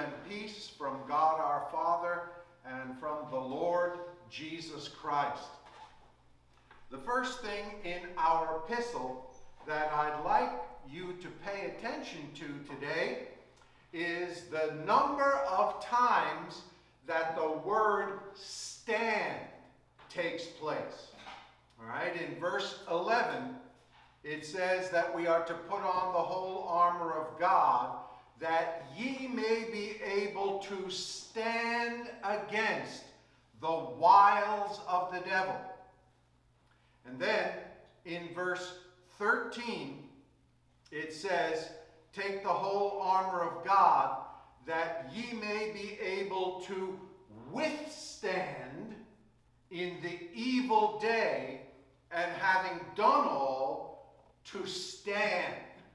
and peace from God our Father and from the Lord Jesus Christ. The first thing in our epistle that I'd like you to pay attention to today is the number of times that the word stand takes place. All right, in verse 11, it says that we are to put on the whole armor of God, that ye may be able to stand against the wiles of the devil. And then in verse 13, it says, take the whole armor of God, that ye may be able to withstand in the evil day, and having done all, to stand.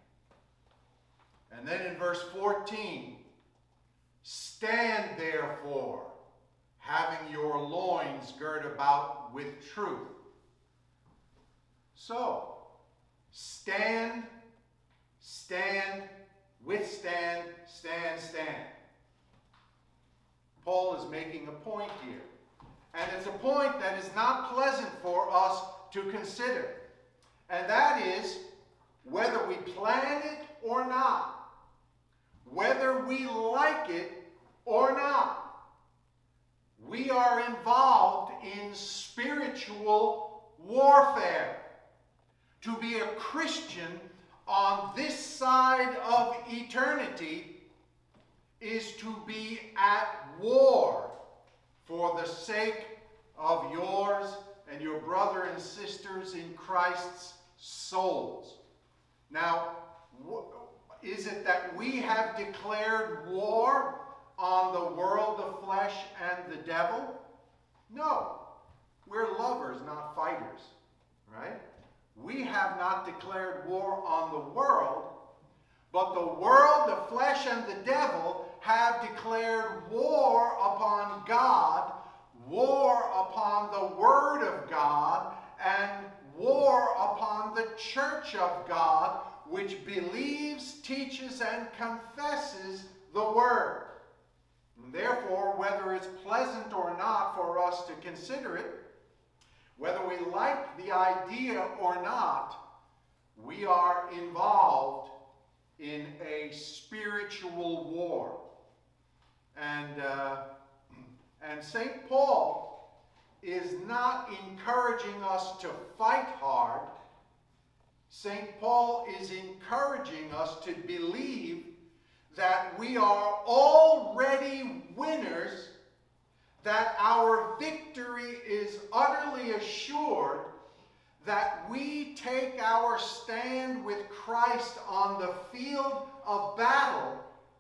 And then in verse 14, stand therefore, having your loins girt about with truth. So, stand, withstand, stand. Paul is making a point here. And it's a point that is not pleasant for us to consider. And that is whether we plan it or not. Whether we like it or not. We are involved in spiritual warfare. To be a Christian on this side of eternity is to be at war for the sake of yours and your brother and sisters in Christ's souls. Now, is it that we have declared war on the world, the flesh, and the devil? No. We're lovers, not fighters, right? We have not declared war on the world, but the world, the flesh, and the devil have declared war upon God, war upon the Word of God, and war upon the Church of God, which believes, teaches, and confesses the Word. And therefore, whether it's pleasant or not for us to consider it, whether we like the idea or not, we are involved in a spiritual war. And St. Paul is not encouraging us to fight hard. St. Paul is encouraging us to believe that we are already winners, that our victory is utterly assured, that we take our stand with Christ on the field of battle,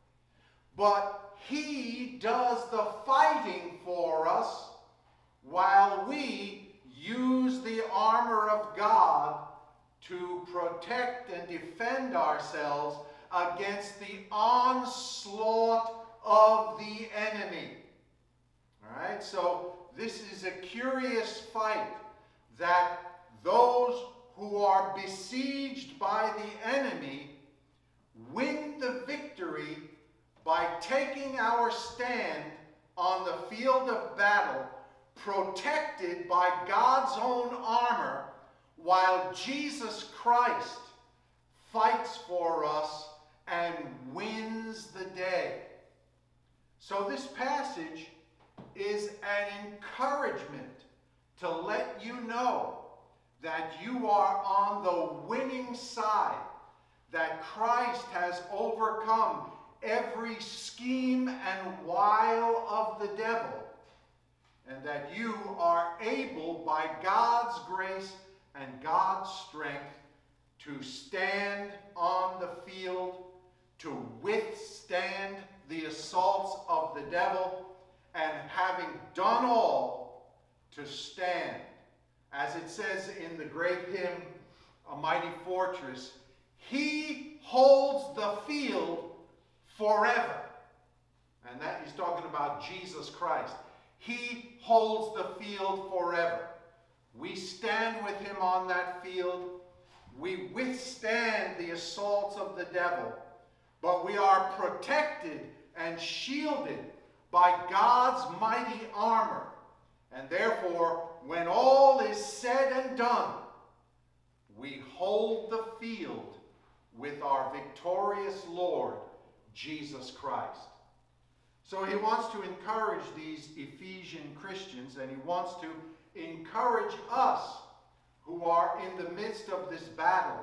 but He does the fighting for us while we use the armor of God to protect and defend ourselves against the onslaught of the enemy. All right, so this is a curious fight that those who are besieged by the enemy win the victory by taking our stand on the field of battle, protected by God's own armor, while Jesus Christ fights for us and wins the day. So this passage is an encouragement to let you know that you are on the winning side, that Christ has overcome every scheme and wile of the devil, and that you are able, by God's grace and God's strength, to stand on the field, to withstand the assaults of the devil, and having done all, to stand. As it says in the great hymn, A Mighty Fortress, He holds the field forever. And that he's talking about Jesus Christ. He holds the field forever. We stand with Him on that field. We withstand the assaults of the devil. but we are protected and shielded by God's mighty armor. And therefore, when all is said and done, we hold the field with our victorious Lord, Jesus Christ. So he wants to encourage these Ephesian Christians, and he wants to encourage us who are in the midst of this battle.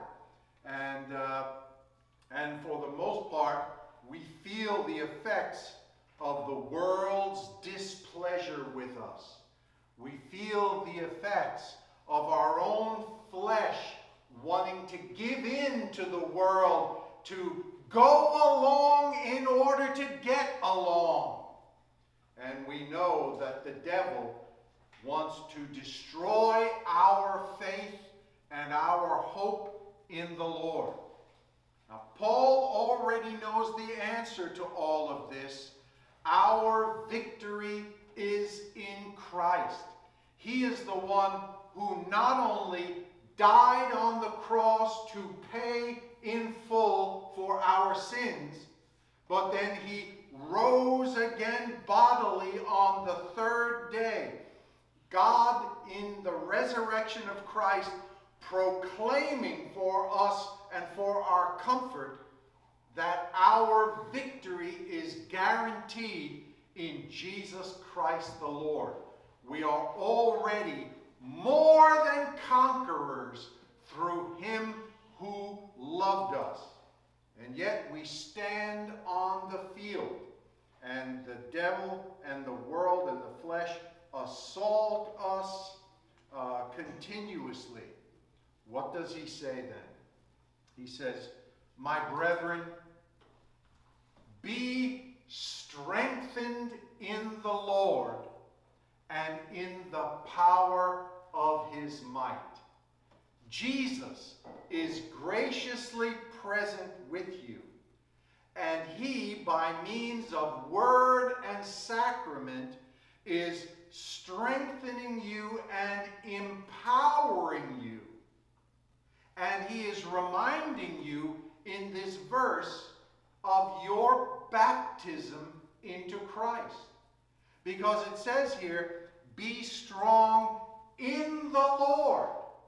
And for the most part, we feel the effects of the world's displeasure with us. We feel the effects of our own flesh wanting to give in to the world, to go along in order to get along. And we know that the devil wants to destroy our faith and our hope in the Lord. Now, Paul already knows the answer to all of this. Our victory is in Christ. He is the one who not only died on the cross to pay in full for our sins, but then he rose again bodily on the third day. God, in the resurrection of Christ, proclaiming for us and for our comfort that our victory is guaranteed in Jesus Christ the Lord. We are already more than conquerors through him who loved us. And yet we stand on the field, and the devil and the world and the flesh assault us continuously. What does he say then? He says, "My brethren, be strengthened in the Lord and in the power of his might." Jesus is graciously present with you, and he, by means of word and sacrament, is strengthening you and empowering you. And he is reminding you in this verse of your baptism into Christ. Because it says here, be strong in the Lord.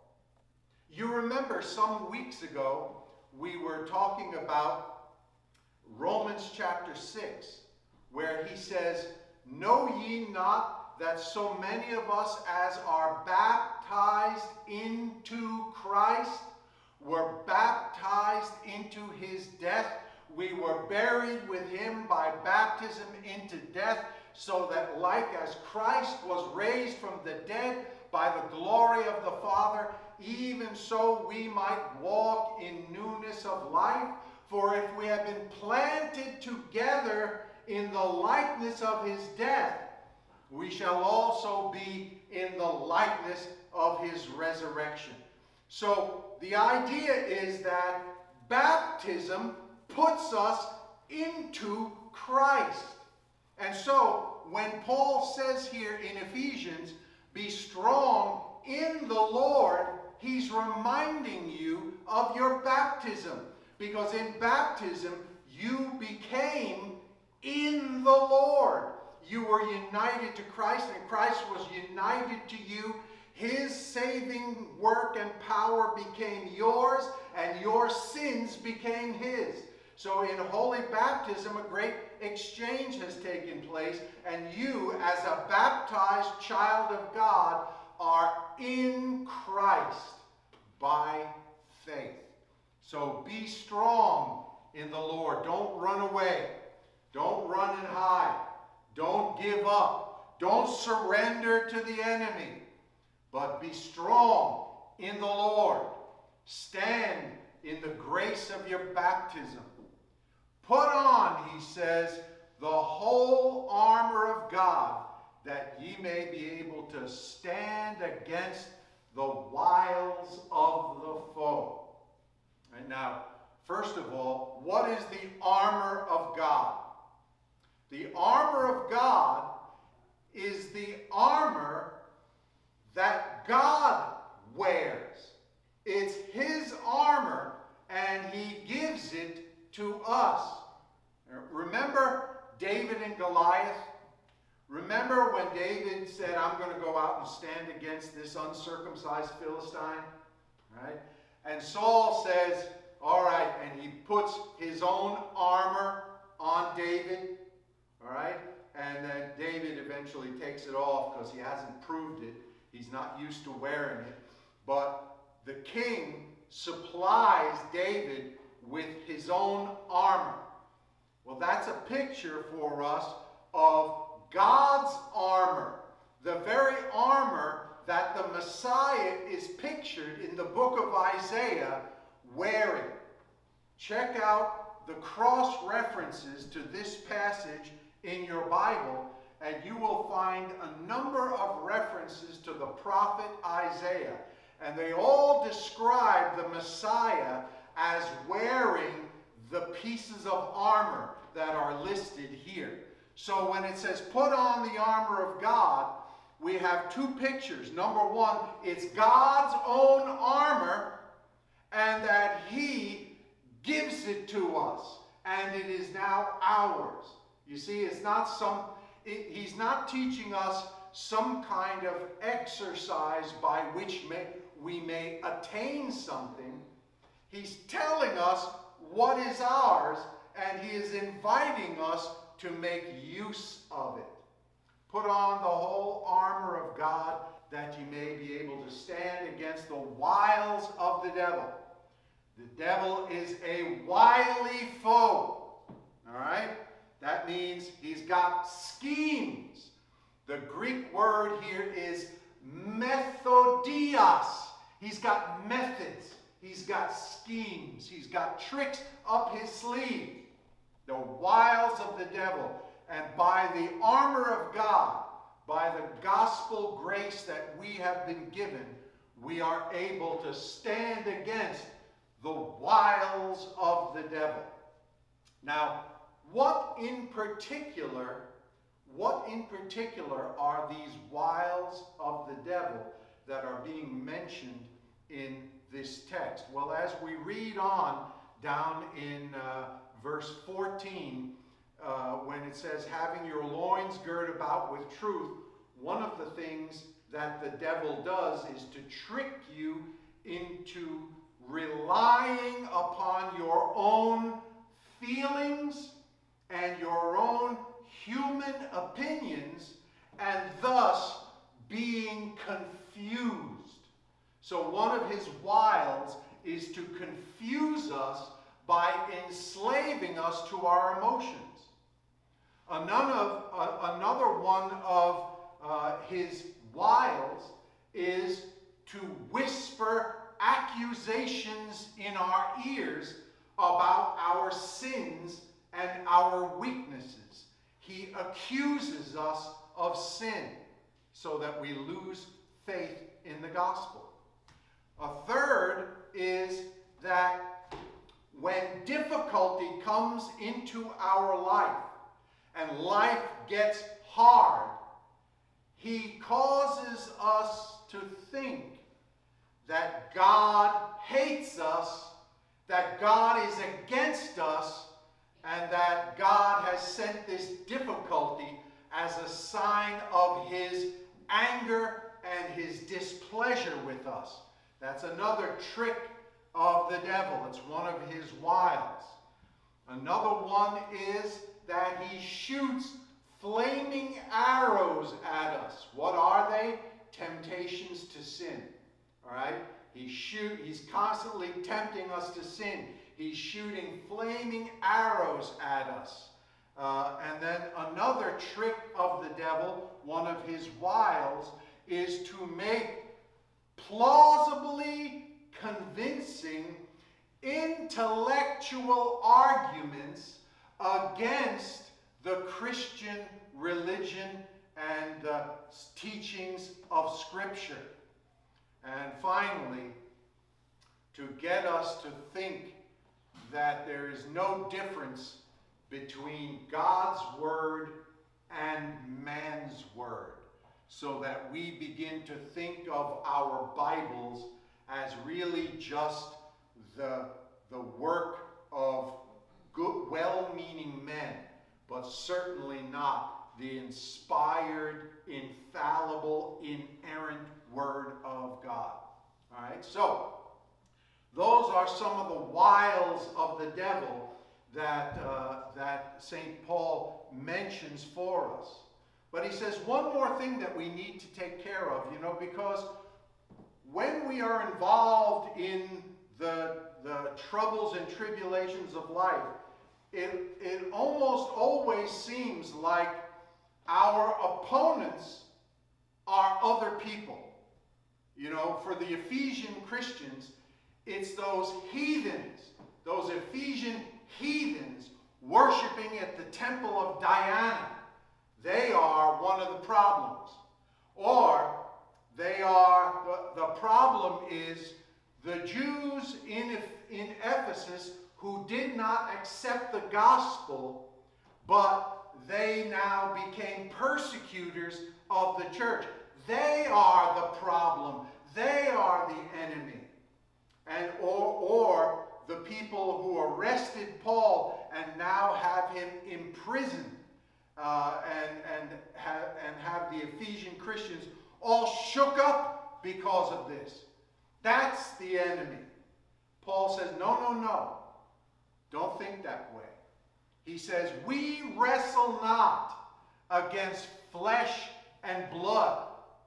You remember some weeks ago, we were talking about Romans chapter 6, where he says, "Know ye not that so many of us as are baptized into Christ were baptized into his death? We were buried with him by baptism into death, so that like as Christ was raised from the dead by the glory of the Father, even so we might walk in newness of life. For if we have been planted together in the likeness of his death, we shall also be in the likeness of his resurrection." So the idea is that baptism puts us into Christ. And so when Paul says here in Ephesians, be strong in the Lord, he's reminding you of your baptism. Because in baptism, you became in the Lord. You were united to Christ, and Christ was united to you. His saving work and power became yours, and your sins became his. So in holy baptism, a great exchange has taken place, and you, as a baptized child of God, are in Christ by faith. So be strong in the Lord. Don't run away. Don't run and hide. Don't give up. Don't surrender to the enemy. But be strong in the Lord. Stand in the grace of your baptism. Put on, he says, the whole armor of God, that ye may be able to stand against the wiles of the foe. And now, first of all, what is the armor of God? The armor of God is the armor that God wears. It's his armor, and he gives it to us. Remember David and Goliath? Remember when David said, I'm going to go out and stand against this uncircumcised Philistine? Right? And Saul says, all right, and he puts his own armor on David. All right? And then David eventually takes it off because he hasn't proved it. He's not used to wearing it. But the king supplies David with his own armor. Well, that's a picture for us of God's armor, the very armor that the Messiah is pictured in the book of Isaiah wearing. Check out the cross references to this passage in your Bible, and you will find a number of references to the prophet Isaiah. And they all describe the Messiah as wearing the pieces of armor that are listed here. So when it says put on the armor of God, we have two pictures. Number one, it's God's own armor, and that he gives it to us, and it is now ours. You see, it's not he's not teaching us some kind of exercise by which we may attain something. He's telling us what is ours, and he is inviting us to make use of it. Put on the whole armor of God, that you may be able to stand against the wiles of the devil. The devil is a wily foe. All right? That means he's got schemes. The Greek word here is methodios. He's got methods. He's got schemes. He's got tricks up his sleeve. The wiles of the devil. And by the armor of God, by the gospel grace that we have been given, we are able to stand against the wiles of the devil. Now, what in particular are these wiles of the devil that are being mentioned in this text? Well, as we read on down in verse 14, when it says, having your loins girt about with truth, one of the things that the devil does is to trick you into relying upon your own feelings and your own human opinions, and thus being confused. So one of his wiles is to confuse us by enslaving us to our emotions. Another one of his wiles is to whisper accusations in our ears about our sins and our weaknesses. He accuses us of sin so that we lose faith in the gospel. A third is that when difficulty comes into our life and life gets hard, he causes us to think that God hates us, that God is against us, and that God has sent this difficulty as a sign of his anger and his displeasure with us. That's another trick of the devil. It's one of his wiles. Another one is that he shoots flaming arrows at us. What are they? Temptations to sin. All right? He's constantly tempting us to sin. He's shooting flaming arrows at us. And then another trick of the devil, one of his wiles, is to make plausibly convincing intellectual arguments against the Christian religion and the teachings of Scripture. And finally, to get us to think that there is no difference between God's Word and man's Word, so that we begin to think of our Bibles as really just the work of good, well-meaning men, but certainly not the inspired, infallible, inerrant Word of God. All right, so those are some of the wiles of the devil that St. Paul mentions for us. But he says one more thing that we need to take care of, because when we are involved in the troubles and tribulations of life, it almost always seems like our opponents are other people. For the Ephesian Christians, it's those heathens, those Ephesian heathens worshiping at the temple of Diana. They are one of the problems. Or the problem is the Jews in Ephesus who did not accept the gospel, but they now became persecutors of the church. They are the problem. They are the enemy. Or the people who arrested Paul and now have him imprisoned and have the Ephesian Christians all shook up because of this. That's the enemy. Paul says, no. Don't think that way. He says, we wrestle not against flesh and blood.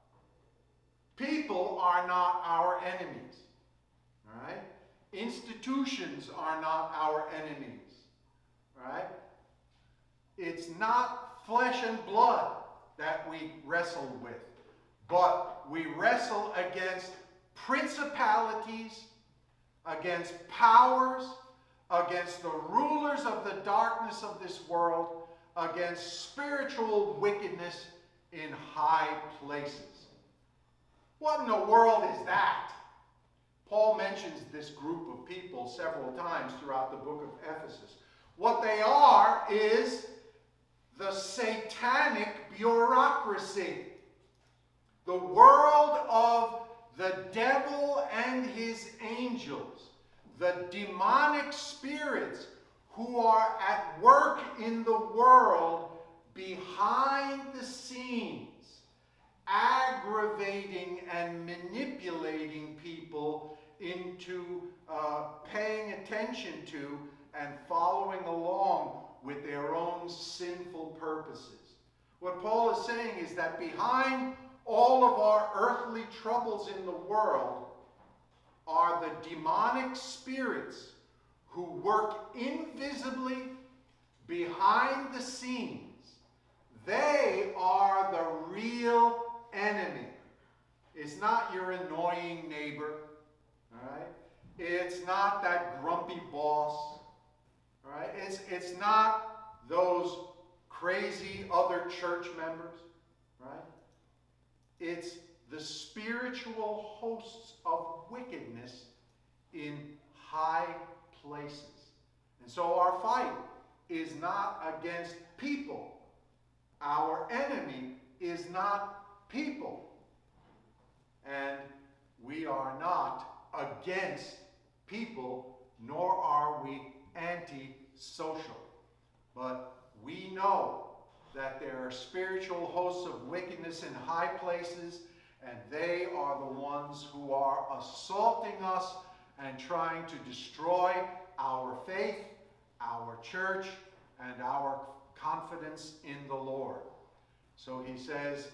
People are not our enemies. All right? Institutions are not our enemies. All right? It's not flesh and blood that we wrestle with, but we wrestle against principalities, against powers, against the rulers of the darkness of this world, against spiritual wickedness in high places. What in the world is that? Paul mentions this group of people several times throughout the book of Ephesus. What they are is the satanic bureaucracy. The world of the devil and his angels. The demonic spirits who are at work in the world behind the scenes, aggravating and manipulating people into paying attention to and following along with their own sinful purposes. What Paul is saying is that behind all of our earthly troubles in the world are the demonic spirits who work invisibly behind the scenes. They are the real enemy. It's not your annoying neighbor, all right? It's not that grumpy boss, all right? It's not those crazy other church members, right? It's the spiritual hosts of wickedness in high places. And so our fight is not against people. Our enemy is not people. And we are not against people, nor are we anti-social. But we know that there are spiritual hosts of wickedness in high places, and they are the ones who are assaulting us and trying to destroy our faith, our church, and our confidence in the Lord. So he says,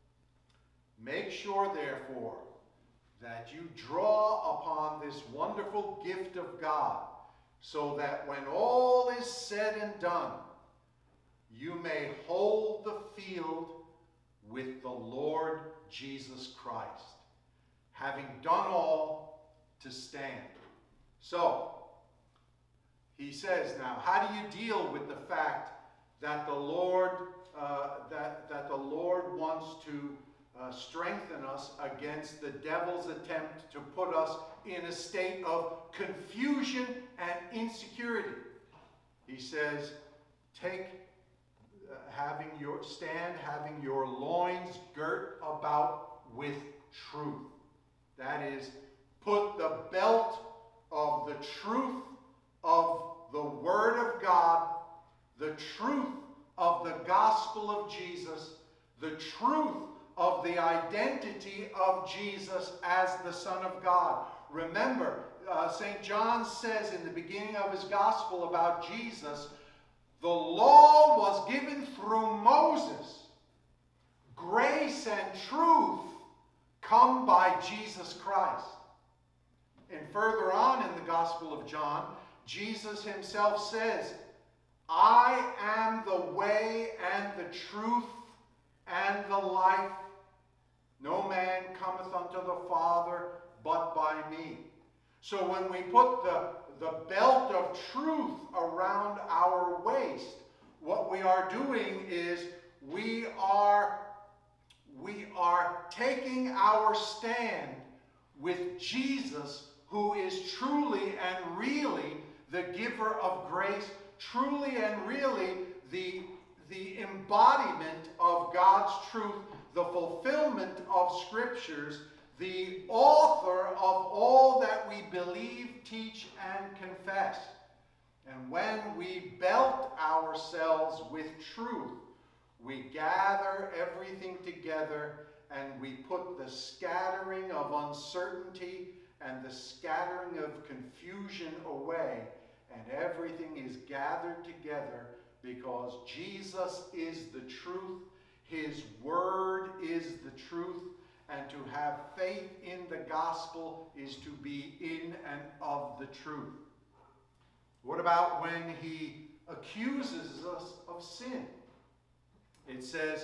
make sure, therefore, that you draw upon this wonderful gift of God, so that when all is said and done, you may hold the field with the Lord Jesus Christ, having done all to stand. So, he says now, how do you deal with the fact that the Lord that the Lord wants to strengthen us against the devil's attempt to put us in a state of confusion and insecurity? He says, having your loins girt about with truth. That is, put the belt of the truth of the Word of God, the truth of the gospel of Jesus, the truth of the identity of Jesus as the Son of God. Remember, St. John says in the beginning of his gospel about Jesus, the law was given through Moses. Grace and truth come by Jesus Christ. And further on in the Gospel of John, Jesus himself says, I am the way and the truth and the life. No man cometh unto the Father but by me. So when we put the belt of truth around our waist, what we are doing is we are taking our stand with Jesus, who is truly and really the giver of grace, truly and really the embodiment of God's truth, the fulfillment of Scriptures, the author of all that we believe, teach, and confess. And when we belt ourselves with truth, we gather everything together and we put the scattering of uncertainty and the scattering of confusion away, and everything is gathered together because Jesus is the truth, his word is the truth, and to have faith in the gospel is to be in and of the truth. What about when he accuses us of sin? It says,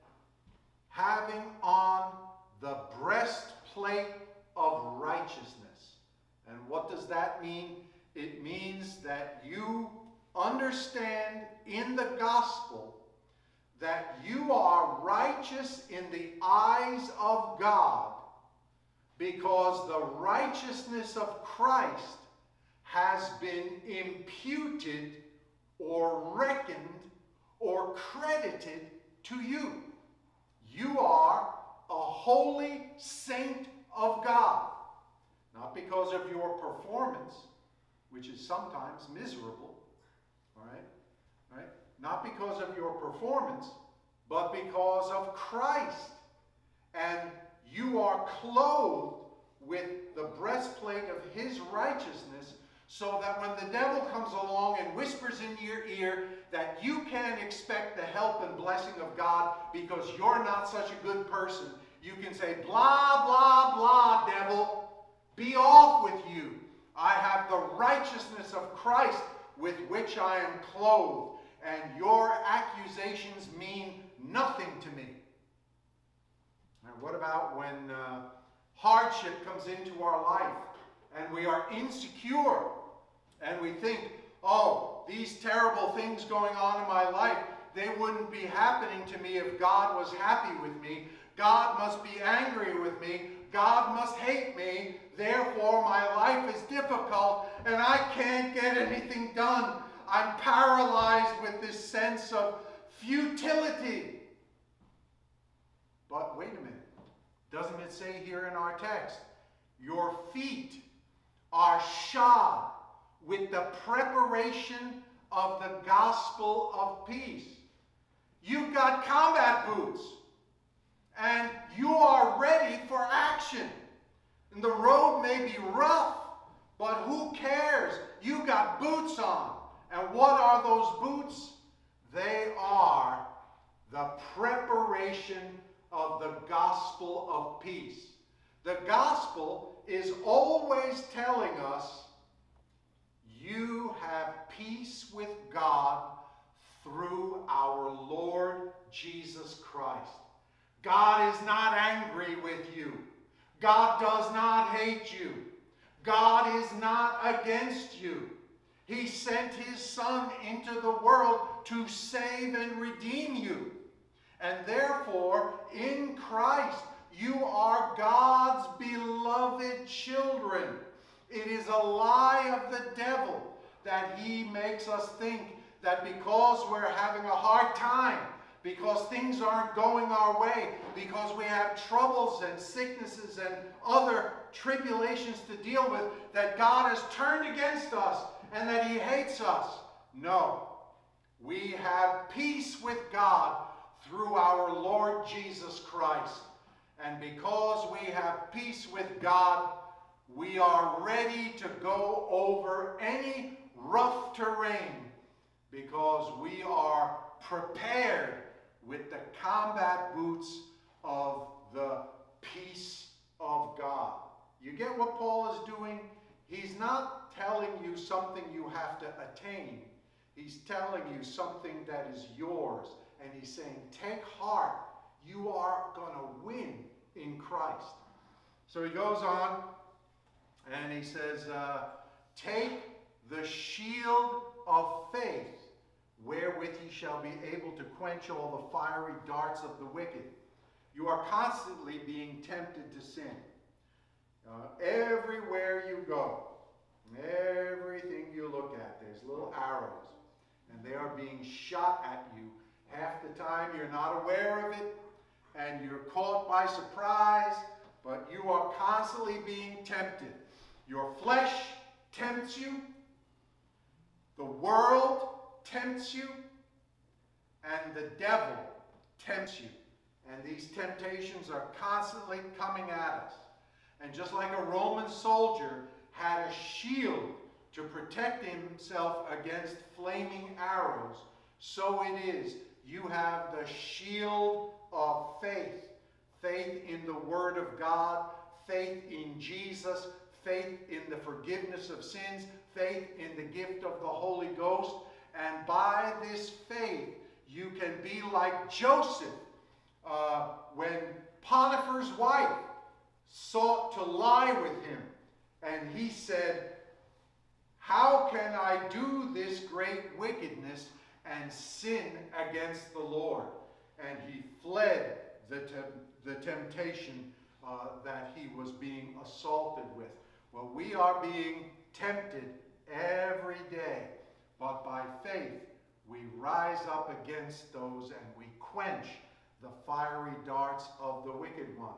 having on the breastplate of righteousness. And what does that mean? It means that you understand in the gospel that you are righteous in the eyes of God because the righteousness of Christ has been imputed or reckoned or credited to you. You are a holy saint of God, not because of your performance, which is sometimes miserable, all right? Not because of your performance, but because of Christ. And you are clothed with the breastplate of his righteousness, so that when the devil comes along and whispers in your ear that you can't expect the help and blessing of God because you're not such a good person, you can say, blah, blah, blah, devil, be off with you. I have the righteousness of Christ with which I am clothed, and your accusations mean nothing to me. And what about when hardship comes into our life and we are insecure and we think, oh, these terrible things going on in my life, they wouldn't be happening to me if God was happy with me. God must be angry with me. God must hate me. Therefore, my life is difficult and I can't get anything done. I'm paralyzed with this sense of futility. But wait a minute. Doesn't it say here in our text, your feet are shod with the preparation of the gospel of peace? You've got combat boots and you are ready for action. And the road may be rough, but who cares? You got boots on. And what are those boots? They are the preparation of the gospel of peace. The gospel is always telling us you have peace with God through our Lord Jesus Christ. God is not angry with you. God does not hate you. God is not against you. He sent his Son into the world to save and redeem you. And therefore, in Christ, you are God's beloved children. It is a lie of the devil that he makes us think that because we're having a hard time, because things aren't going our way, because we have troubles and sicknesses and other tribulations to deal with, that God has turned against us and that he hates us. No. We have peace with God through our Lord Jesus Christ. And because we have peace with God, we are ready to go over any rough terrain because we are prepared with the combat boots of the peace of God. You get what Paul is doing? He's not telling you something you have to attain. He's telling you something that is yours. And he's saying, take heart. You are going to win in Christ. So he goes on and he says, take the shield of faith, wherewith ye shall be able to quench all the fiery darts of the wicked. You are constantly being tempted to sin. Everywhere you go, everything you look at, there's little arrows, and they are being shot at you. Half the time you're not aware of it, and you're caught by surprise, but you are constantly being tempted. Your flesh tempts you, the world tempts you, and the devil tempts you. And these temptations are constantly coming at us. And just like a Roman soldier had a shield to protect himself against flaming arrows, so it is. You have the shield of faith. Faith in the Word of God, faith in Jesus, faith in the forgiveness of sins, faith in the gift of the Holy Ghost. And by this faith, you can be like Joseph when Potiphar's wife sought to lie with him. And he said, how can I do this great wickedness and sin against the Lord? And he fled the temptation that he was being assaulted with. Well, we are being tempted every day, but by faith we rise up against those and we quench the fiery darts of the wicked one.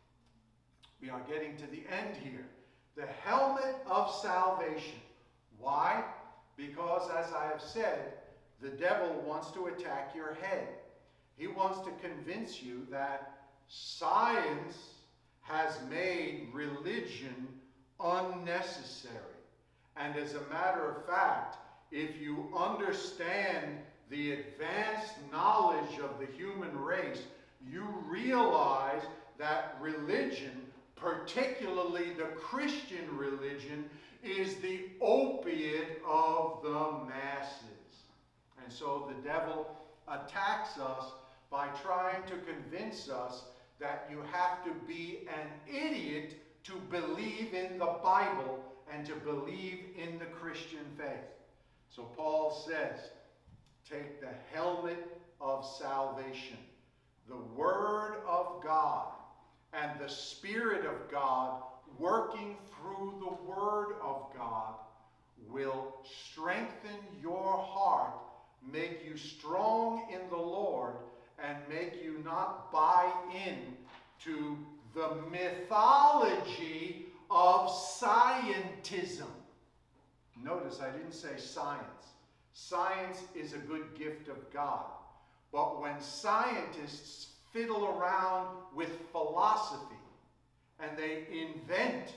We are getting to the end here. The helmet of salvation. Why? Because, as I have said, the devil wants to attack your head. He wants to convince you that science has made religion unnecessary. And as a matter of fact, if you understand the advanced knowledge of the human race, you realize that religion, particularly the Christian religion, is the opiate of the masses. And so the devil attacks us by trying to convince us that you have to be an idiot to believe in the Bible and to believe in the Christian faith. So Paul says, take the helmet of salvation. The Word of God and the Spirit of God working through the Word of God will strengthen your heart, make you strong in the Lord, and make you not buy in to the mythology of scientism. Notice I didn't say science. Science is a good gift of God. But when scientists fiddle around with philosophy and they invent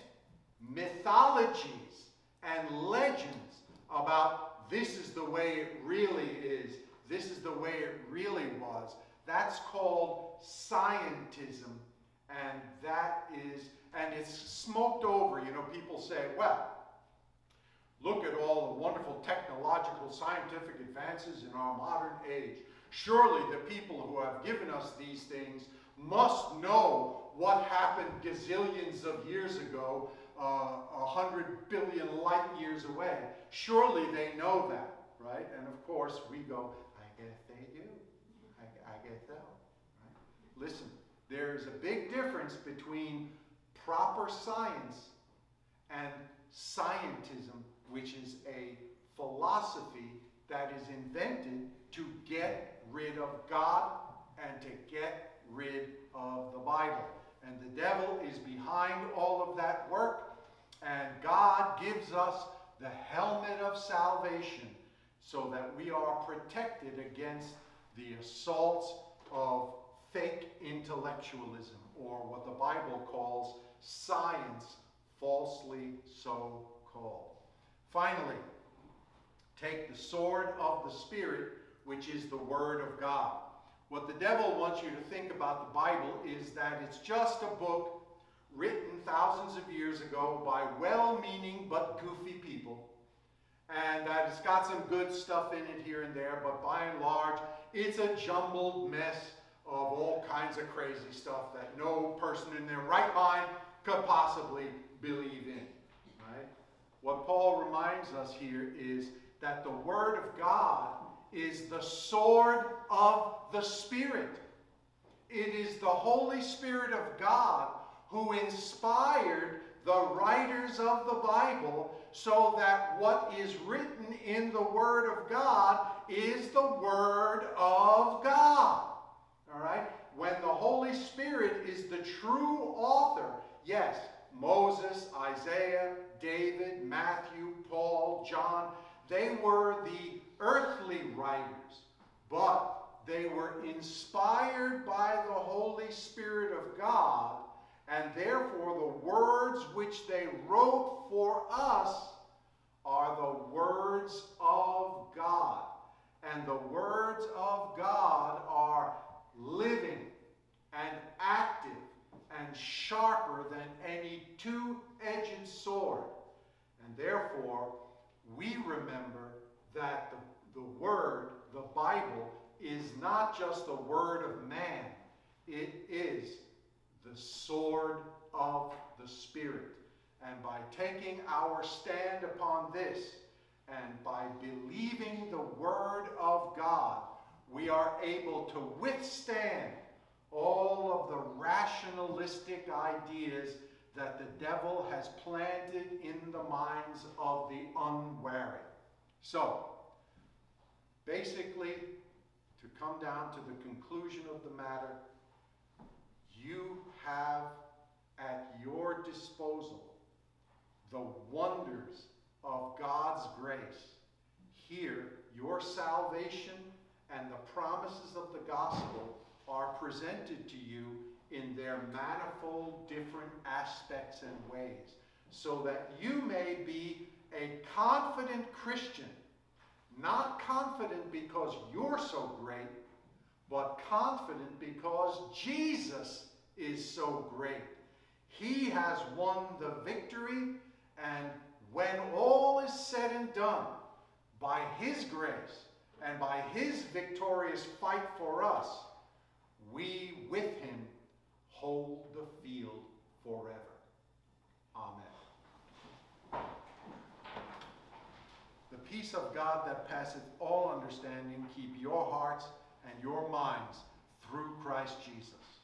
mythologies and legends about this is the way it really is, this is the way it really was, that's called scientism, and it's smoked over. You know, people say, well, look at all the wonderful technological, scientific advances in our modern age. Surely the people who have given us these things must know what happened gazillions of years ago, 100 billion light years away. Surely they know that, right? And of course we go, I guess they do. I guess so. Right? Listen, there's a big difference between proper science and scientism, which is a philosophy that is invented to get rid of God and to get rid of the Bible. And the devil is behind all of that work, and God gives us the helmet of salvation, so that we are protected against the assaults of fake intellectualism, or what the Bible calls science, falsely so called. Finally, take the sword of the Spirit, which is the Word of God. What the devil wants you to think about the Bible is that it's just a book written thousands of years ago by well-meaning but goofy people, and that it's got some good stuff in it here and there, but by and large, it's a jumbled mess of all kinds of crazy stuff that no person in their right mind could possibly believe in. Right? What Paul reminds us here is that the Word of God is the sword of the Spirit. It is the Holy Spirit of God who inspired the writers of the Bible, so that what is written in the Word of God is the Word of God. All right? When the Holy Spirit is the true author, yes, Moses, Isaiah, David, Matthew, Paul, John, they were the earthly writers, but they were inspired by the Holy Spirit of God, and therefore the words which they wrote for us are the words of God. And the words of God are living and active and sharper than any two-edged sword. And therefore, we remember that the Word, the Bible, is not just the word of man. It is the sword of the Spirit. And by taking our stand upon this, and by believing the Word of God, we are able to withstand all of the rationalistic ideas that the devil has planted in the minds of the unwary. So, basically, to come down to the conclusion of the matter, you have at your disposal the wonders of God's grace. Here, your salvation and the promises of the gospel are presented to you in their manifold different aspects and ways, so that you may be a confident Christian, not confident because you're so great, but confident because Jesus is so great. He has won the victory, and when all is said and done, by His grace and by His victorious fight for us, we with Him hold the field forever. Amen. The peace of God that passeth all understanding keep your hearts and your minds through Christ Jesus.